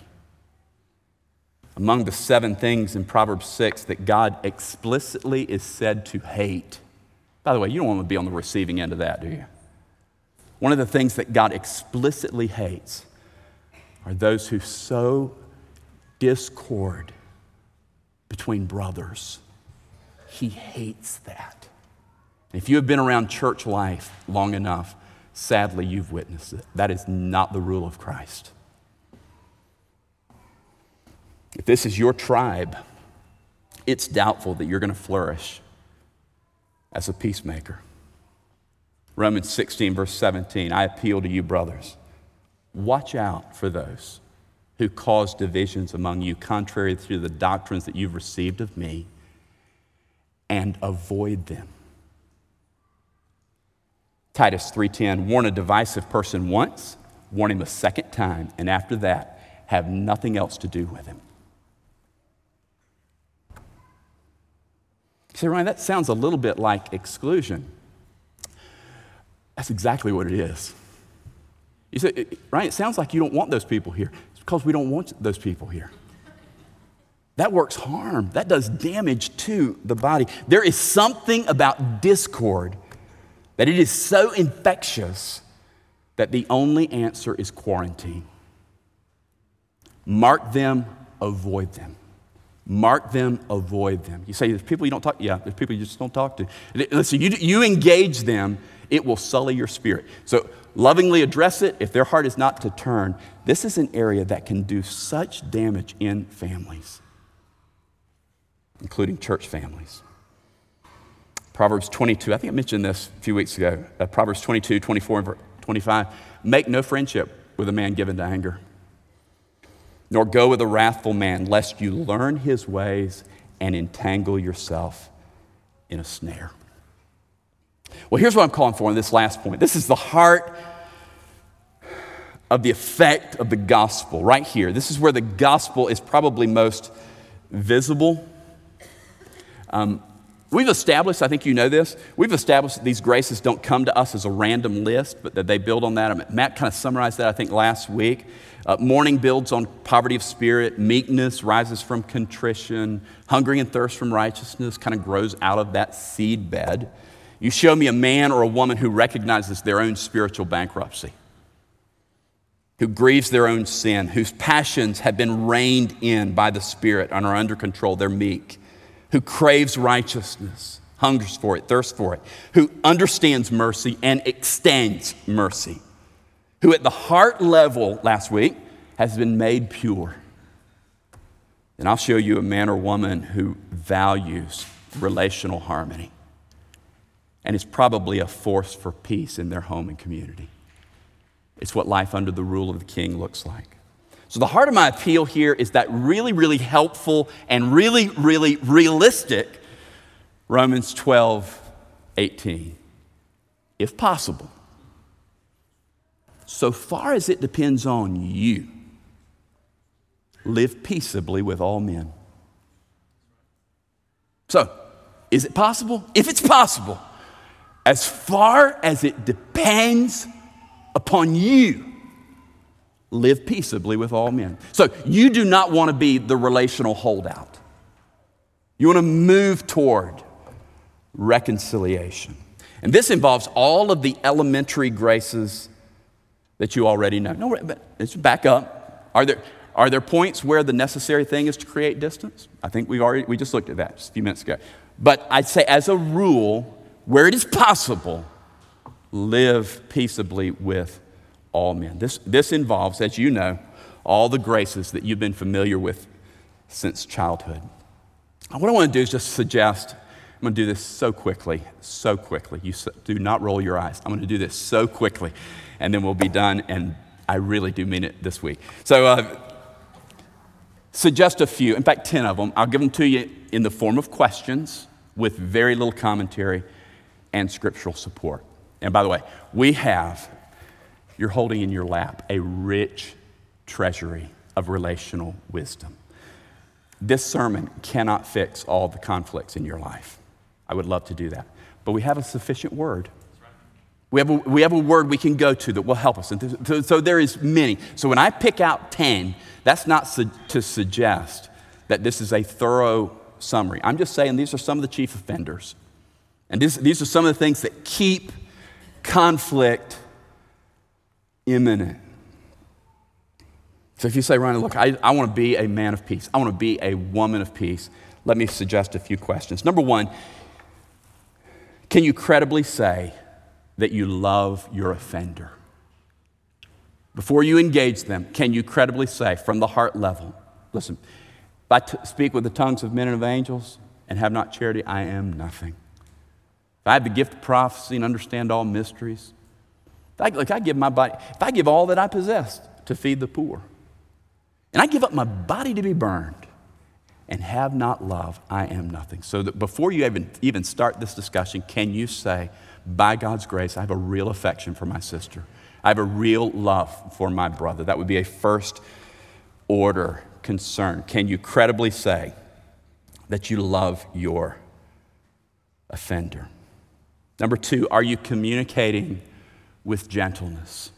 Among the seven things in Proverbs six that God explicitly is said to hate By the way, you don't want to be on the receiving end of that, do you? One of the things that God explicitly hates are those who sow discord between brothers. He hates that. And if you have been around church life long enough, sadly, you've witnessed it. That is not the rule of Christ. If this is your tribe, it's doubtful that you're going to flourish as a peacemaker. Romans sixteen, verse seventeen, I appeal to you, brothers. Watch out for those who cause divisions among you, contrary to the doctrines that you've received of me, and avoid them. Titus three ten, warn a divisive person once, warn him a second time, and after that, have nothing else to do with him. You say, Ryan, that sounds a little bit like exclusion. That's exactly what it is. You say, Ryan, it sounds like you don't want those people here. It's because we don't want those people here. That works harm. That does damage to the body. There is something about discord that it is so infectious that the only answer is quarantine. Mark them, avoid them. Mark them, avoid them. You say, there's people you don't talk to. Yeah, there's people you just don't talk to. Listen, you, you engage them, it will sully your spirit. So lovingly address it. If their heart is not to turn, this is an area that can do such damage in families, including church families. Proverbs twenty-two, I think I mentioned this a few weeks ago. Uh, Proverbs twenty-two, twenty-four, and twenty-five. Make no friendship with a man given to anger, nor go with a wrathful man, lest you learn his ways and entangle yourself in a snare. Well, here's what I'm calling for in this last point. This is the heart of the effect of the gospel right here. This is where the gospel is probably most visible. Um, we've established, I think you know this, we've established that these graces don't come to us as a random list, but that they build on that. Matt kind of summarized that, I think, last week. Uh, mourning builds on poverty of spirit. Meekness rises from contrition. Hunger and thirst from righteousness kind of grows out of that seed bed. You show me a man or a woman who recognizes their own spiritual bankruptcy, who grieves their own sin, whose passions have been reined in by the Spirit and are under control. They're meek. Who craves righteousness, hungers for it, thirsts for it, who understands mercy and extends mercy, who at the heart level last week has been made pure. Then I'll show you a man or woman who values relational harmony and is probably a force for peace in their home and community. It's what life under the rule of the king looks like. So the heart of my appeal here is that really, really helpful and really, really realistic Romans twelve, eighteen. If possible, so far as it depends on you, live peaceably with all men. So, is it possible? If it's possible, as far as it depends upon you, live peaceably with all men. So you do not want to be the relational holdout. You want to move toward reconciliation. And this involves all of the elementary graces that you already know. No, but let's back up. Are there, are there points where the necessary thing is to create distance? I think we already we just looked at that just a few minutes ago. But I'd say as a rule, where it is possible, live peaceably with all men. This, this involves, as you know, all the graces that you've been familiar with since childhood. What I want to do is just suggest, I'm going to do this so quickly, so quickly. You do not roll your eyes. I'm going to do this so quickly, and then we'll be done, and I really do mean it this week. So uh, suggest a few, in fact, ten of them. I'll give them to you in the form of questions with very little commentary and scriptural support. And by the way, we have, you're holding in your lap, a rich treasury of relational wisdom. This sermon cannot fix all the conflicts in your life. I would love to do that. But we have a sufficient word. We have a, we have a word we can go to that will help us. And so, so there is many. So when I pick out ten, that's not su- to suggest that this is a thorough summary. I'm just saying these are some of the chief offenders And this, these are some of the things that keep conflict imminent. So if you say, Ryan, look, I, I want to be a man of peace. I want to be a woman of peace. Let me suggest a few questions. Number one, can you credibly say that you love your offender? Before you engage them, can you credibly say from the heart level, listen, if I t- speak with the tongues of men and of angels and have not charity, I am nothing. If I have the gift of prophecy and understand all mysteries, if I, like I give my body, if I give all that I possess to feed the poor, and I give up my body to be burned and have not love, I am nothing. So that before you even, even start this discussion, can you say, by God's grace, I have a real affection for my sister. I have a real love for my brother. That would be a first order concern. Can you credibly say that you love your offender? Number two, are you communicating with gentleness?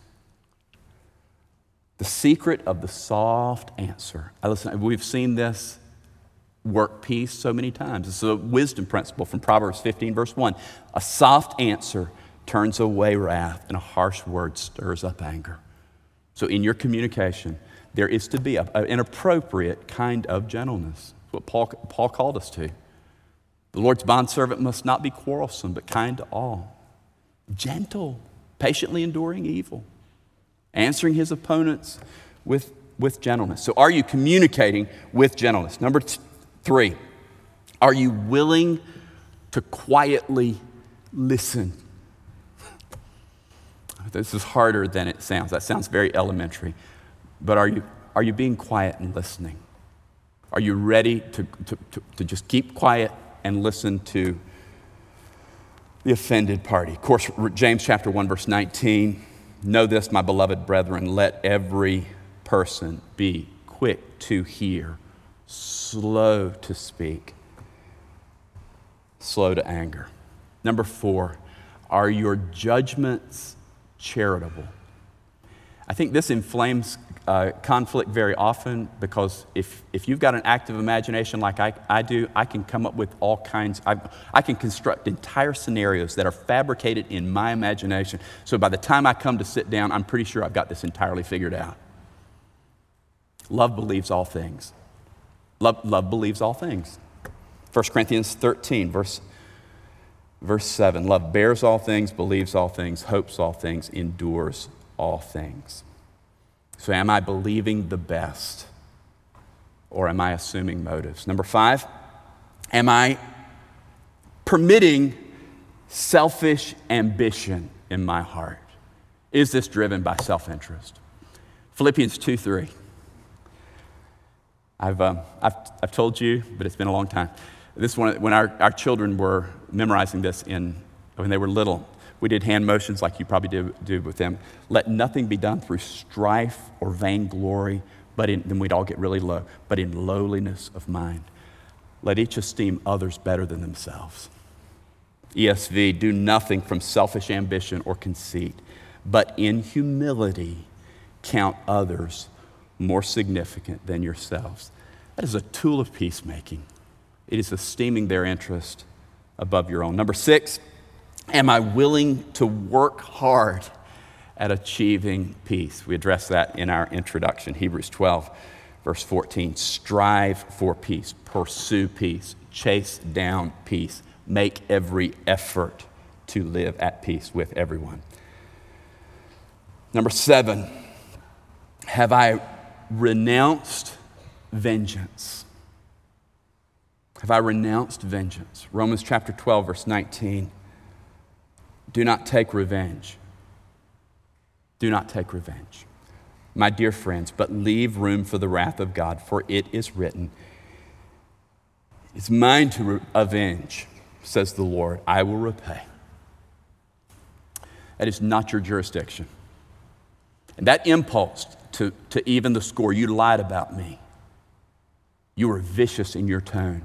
The secret of the soft answer. I listen, we've seen this work peace so many times. It's a wisdom principle from Proverbs fifteen, verse one. A soft answer turns away wrath, and a harsh word stirs up anger. So in your communication, there is to be a, a, an appropriate kind of gentleness. That's what Paul, Paul called us to. The Lord's bondservant must not be quarrelsome, but kind to all. Gentle, patiently enduring evil, answering his opponents with, with gentleness. So are you communicating with gentleness? Number t- three, are you willing to quietly listen? This is harder than it sounds. That sounds very elementary. But are you, are you being quiet and listening? Are you ready to, to, to, to just keep quiet and listen to the offended party? Of course, James chapter one, verse nineteen, know this, my beloved brethren, let every person be quick to hear, slow to speak, slow to anger. Number four, are your judgments charitable? I think this inflames uh, conflict very often because if, if you've got an active imagination like I, I do, I can come up with all kinds, I, I can construct entire scenarios that are fabricated in my imagination. So by the time I come to sit down, I'm pretty sure I've got this entirely figured out. Love believes all things. Love, love believes all things. First Corinthians thirteen, verse Verse seven, love bears all things, believes all things, hopes all things, endures all things. So am I believing the best or am I assuming motives? Number five, am I permitting selfish ambition in my heart? Is this driven by self-interest? Philippians two three. I've, um, I've, I've told you, but it's been a long time. This one, when our, our children were memorizing this in, when they were little, we did hand motions like you probably do, do with them. Let nothing be done through strife or vainglory, but in, then we'd all get really low, but in lowliness of mind. Let each esteem others better than themselves. E S V, do nothing from selfish ambition or conceit, but in humility count others more significant than yourselves. That is a tool of peacemaking. It is esteeming their interest above your own. Number six, am I willing to work hard at achieving peace? We addressed that in our introduction, Hebrews twelve, verse fourteen. Strive for peace, pursue peace, chase down peace, make every effort to live at peace with everyone. Number seven, have I renounced vengeance? Have I renounced vengeance? Romans chapter twelve, verse nineteen. Do not take revenge. Do not take revenge, my dear friends, but leave room for the wrath of God, for it is written, it's mine to re- avenge, says the Lord, I will repay. That is not your jurisdiction. And that impulse to, to even the score, you lied about me. You were vicious in your tone.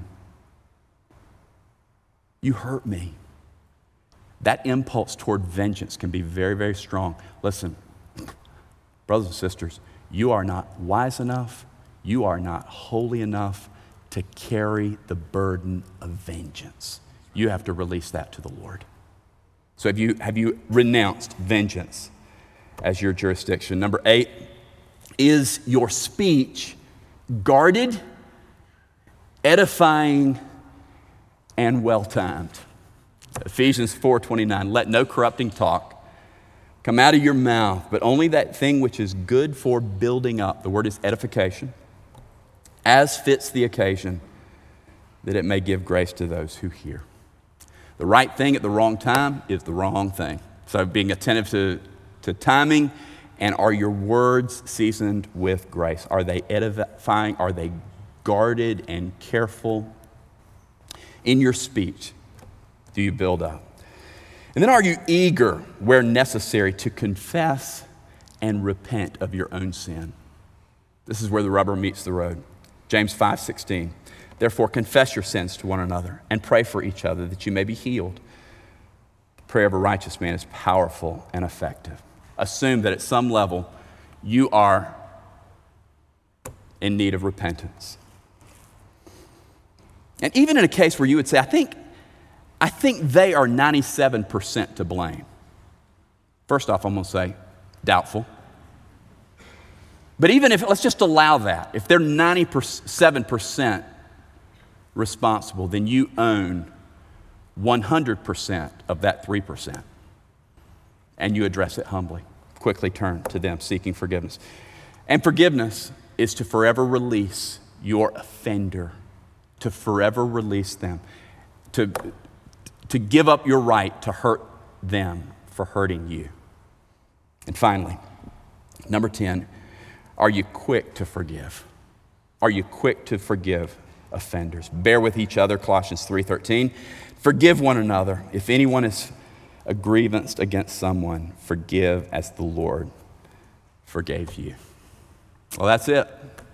You hurt me. That impulse toward vengeance can be very, very strong. Listen, brothers and sisters, you are not wise enough, you are not holy enough to carry the burden of vengeance. you have to release that to the Lord. So have you, have you renounced vengeance as your jurisdiction? Number eight, is your speech guarded, edifying, and well-timed? Ephesians four twenty-nine, let no corrupting talk come out of your mouth, but only that thing which is good for building up. The word is edification, as fits the occasion, that it may give grace to those who hear. The right thing at the wrong time is the wrong thing. So being attentive to, to timing, and are your words seasoned with grace? Are they edifying? Are they guarded and careful? In your speech, do you build up? And then are you eager, where necessary, to confess and repent of your own sin? This is where the rubber meets the road. James five sixteen. Therefore, confess your sins to one another and pray for each other that you may be healed. The prayer of a righteous man is powerful and effective. Assume that at some level you are in need of repentance. And even in a case where you would say, I think, I think they are ninety-seven percent to blame. First off, I'm going to say doubtful. But even if, let's just allow that. If they're ninety-seven percent responsible, then you own one hundred percent of that three percent. And you address it humbly. Quickly turn to them, seeking forgiveness. And forgiveness is to forever release your offender, to forever release them, to, to give up your right to hurt them for hurting you. And finally, number ten, are you quick to forgive? Are you quick to forgive offenders? Bear with each other, Colossians three thirteen. Forgive one another. If anyone is a grievance against someone, forgive as the Lord forgave you. Well, that's it.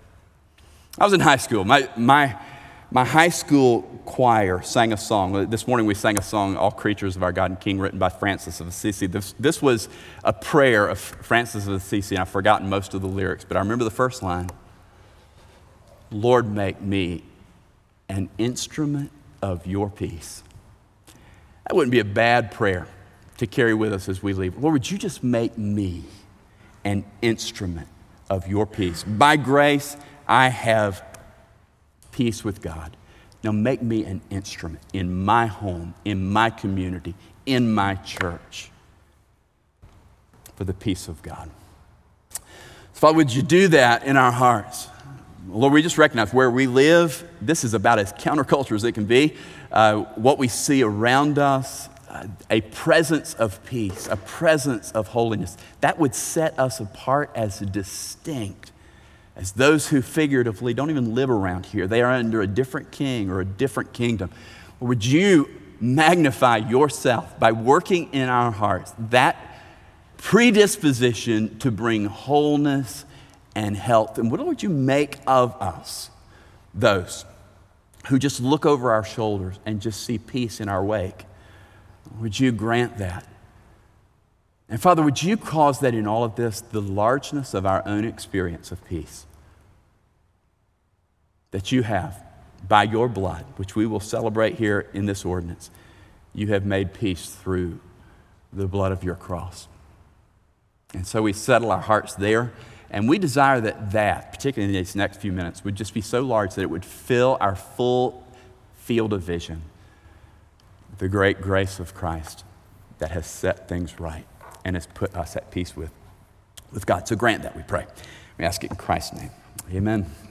I was in high school. My, my, my high school choir sang a song. This morning we sang a song, All Creatures of Our God and King, written by Francis of Assisi. This, this was a prayer of Francis of Assisi, and I've forgotten most of the lyrics, but I remember the first line. Lord, make me an instrument of your peace. That wouldn't be a bad prayer to carry with us as we leave. Lord, would you just make me an instrument of your peace? By grace, I have peace with God. Now make me an instrument in my home, in my community, in my church for the peace of God. So Father, would you do that in our hearts? Lord, we just recognize where we live, this is about as counterculture as it can be. Uh, what we see around us, uh, a presence of peace, a presence of holiness, that would set us apart as distinct, as those who figuratively don't even live around here. They are under a different king or a different kingdom. Would you magnify yourself by working in our hearts that predisposition to bring wholeness and health? And what would you make of us, those who just look over our shoulders and just see peace in our wake? Would you grant that? And Father, would you cause that in all of this, the largeness of our own experience of peace that you have by your blood, which we will celebrate here in this ordinance, you have made peace through the blood of your cross. And so we settle our hearts there. And we desire that that, particularly in these next few minutes, would just be so large that it would fill our full field of vision. The great grace of Christ that has set things right and has put us at peace with, with God. So grant that, we pray. We ask it in Christ's name. Amen.